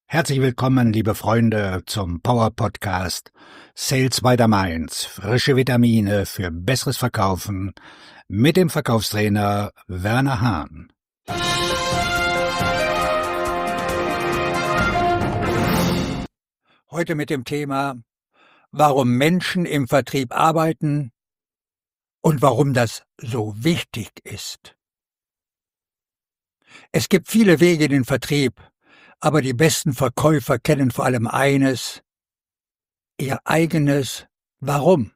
Herzlich willkommen, liebe Freunde, zum Power Podcast Sales by the Mainz. Frische Vitamine für besseres Verkaufen mit dem Verkaufstrainer Werner Hahn. Heute mit dem Thema, warum Menschen im Vertrieb arbeiten und warum das so wichtig ist. Es gibt viele Wege in den Vertrieb, aber die besten Verkäufer kennen vor allem eines: ihr eigenes Warum.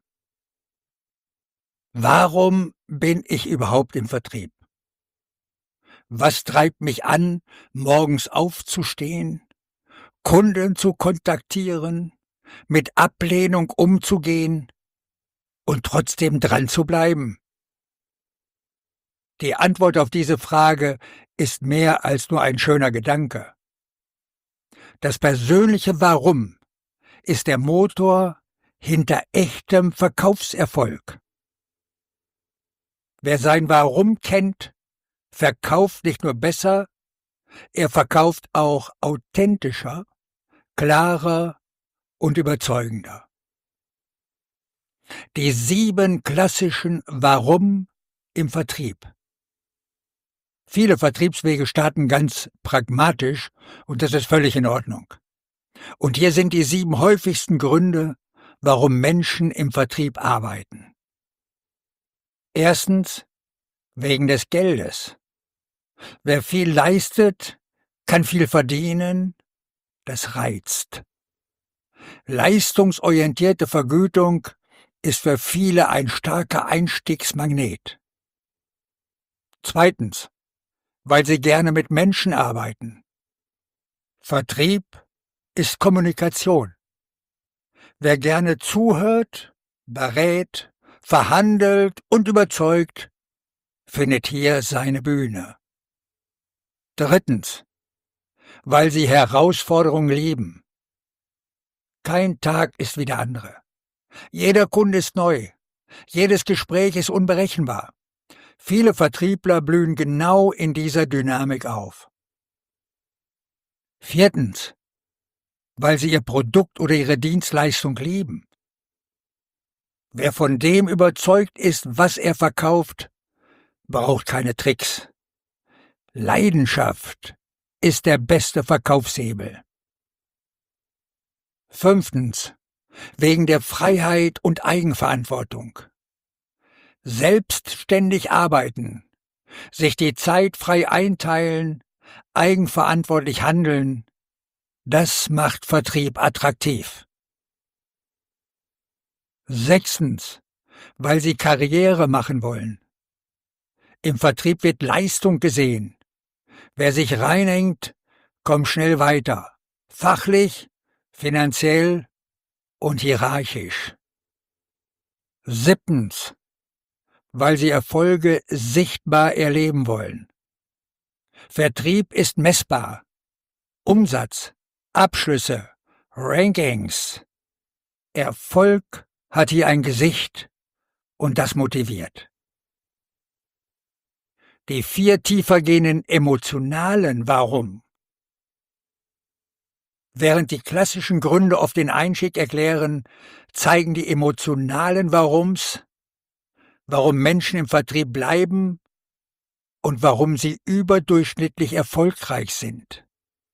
Warum bin ich überhaupt im Vertrieb? Was treibt mich an, morgens aufzustehen, Kunden zu kontaktieren, mit Ablehnung umzugehen und trotzdem dran zu bleiben? Die Antwort auf diese Frage ist mehr als nur ein schöner Gedanke. Das persönliche Warum ist der Motor hinter echtem Verkaufserfolg. Wer sein Warum kennt, verkauft nicht nur besser, er verkauft auch authentischer, klarer und überzeugender. Die 7 klassischen Warum im Vertrieb. Viele Vertriebswege starten ganz pragmatisch und das ist völlig in Ordnung. Und hier sind die 7 häufigsten Gründe, warum Menschen im Vertrieb arbeiten. Erstens, wegen des Geldes. Wer viel leistet, kann viel verdienen, das reizt. Leistungsorientierte Vergütung ist für viele ein starker Einstiegsmagnet. Zweitens, weil sie gerne mit Menschen arbeiten. Vertrieb ist Kommunikation. Wer gerne zuhört, berät, verhandelt und überzeugt, findet hier seine Bühne. Drittens, weil sie Herausforderungen lieben. Kein Tag ist wie der andere. Jeder Kunde ist neu. Jedes Gespräch ist unberechenbar. Viele Vertriebler blühen genau in dieser Dynamik auf. Viertens, weil sie ihr Produkt oder ihre Dienstleistung lieben. Wer von dem überzeugt ist, was er verkauft, braucht keine Tricks. Leidenschaft ist der beste Verkaufshebel. Fünftens, wegen der Freiheit und Eigenverantwortung. Selbstständig arbeiten, sich die Zeit frei einteilen, eigenverantwortlich handeln, das macht Vertrieb attraktiv. Sechstens, weil sie Karriere machen wollen. Im Vertrieb wird Leistung gesehen. Wer sich reinhängt, kommt schnell weiter. Fachlich, finanziell und hierarchisch. Siebtens, weil sie Erfolge sichtbar erleben wollen. Vertrieb ist messbar. Umsatz, Abschlüsse, Rankings. Erfolg hat hier ein Gesicht und das motiviert. Die 4 tiefergehenden emotionalen Warum. Während die klassischen Gründe oft den Einstieg erklären, zeigen die emotionalen Warums, warum Menschen im Vertrieb bleiben und warum sie überdurchschnittlich erfolgreich sind.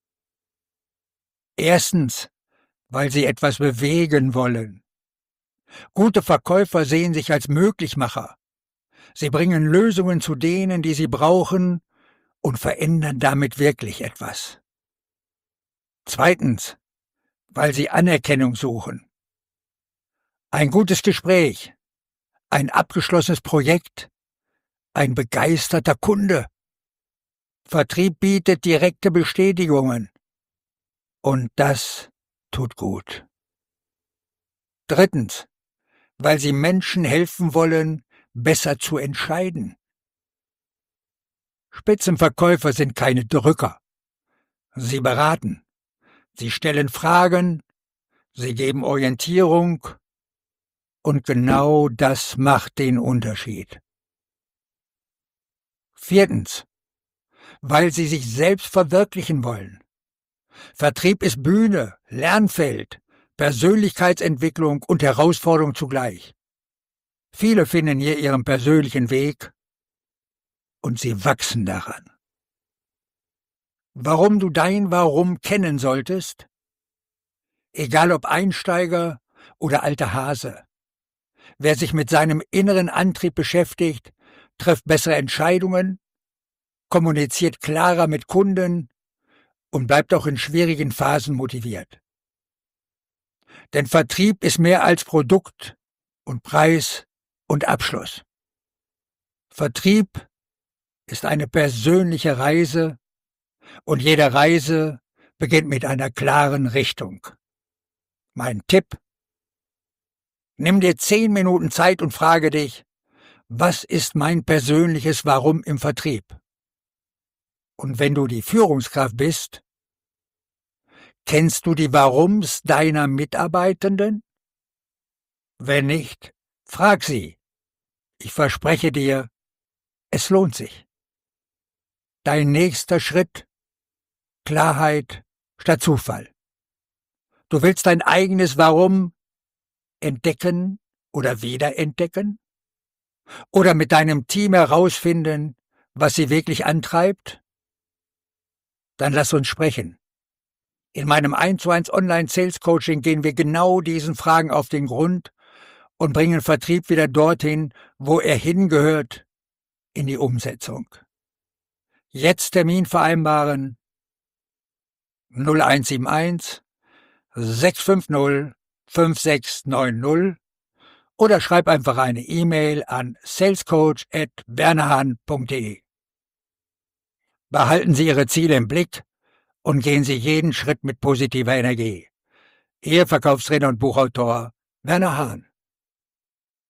Erstens, weil sie etwas bewegen wollen. Gute Verkäufer sehen sich als Möglichmacher. Sie bringen Lösungen zu denen, die sie brauchen, und verändern damit wirklich etwas. Zweitens, weil sie Anerkennung suchen. Ein gutes Gespräch, ein abgeschlossenes Projekt, ein begeisterter Kunde. Vertrieb bietet direkte Bestätigungen. Und das tut gut. Drittens, weil sie Menschen helfen wollen, besser zu entscheiden. Spitzenverkäufer sind keine Drücker. Sie beraten. Sie stellen Fragen. Sie geben Orientierung. Und genau das macht den Unterschied. Viertens, weil sie sich selbst verwirklichen wollen. Vertrieb ist Bühne, Lernfeld, Persönlichkeitsentwicklung und Herausforderung zugleich. Viele finden hier ihren persönlichen Weg und sie wachsen daran. Warum du dein Warum kennen solltest? Egal ob Einsteiger oder alter Hase. Wer sich mit seinem inneren Antrieb beschäftigt, trifft bessere Entscheidungen, kommuniziert klarer mit Kunden und bleibt auch in schwierigen Phasen motiviert. Denn Vertrieb ist mehr als Produkt und Preis und Abschluss. Vertrieb ist eine persönliche Reise und jede Reise beginnt mit einer klaren Richtung. Mein Tipp: Nimm dir 10 Minuten Zeit und frage dich, was ist mein persönliches Warum im Vertrieb? Und wenn du die Führungskraft bist, kennst du die Warums deiner Mitarbeitenden? Wenn nicht, frag sie. Ich verspreche dir, es lohnt sich. Dein nächster Schritt: Klarheit statt Zufall. Du willst dein eigenes Warum entdecken oder wiederentdecken? Oder mit deinem Team herausfinden, was sie wirklich antreibt? Dann lass uns sprechen. In meinem 1:1 Online-Sales-Coaching gehen wir genau diesen Fragen auf den Grund und bringen Vertrieb wieder dorthin, wo er hingehört, in die Umsetzung. Jetzt Termin vereinbaren: 0171 650 5690 oder schreib einfach eine E-Mail an salescoach@wernerhahn.de. Behalten Sie Ihre Ziele im Blick und gehen Sie jeden Schritt mit positiver Energie. Ihr Verkaufstrainer und Buchautor Werner Hahn.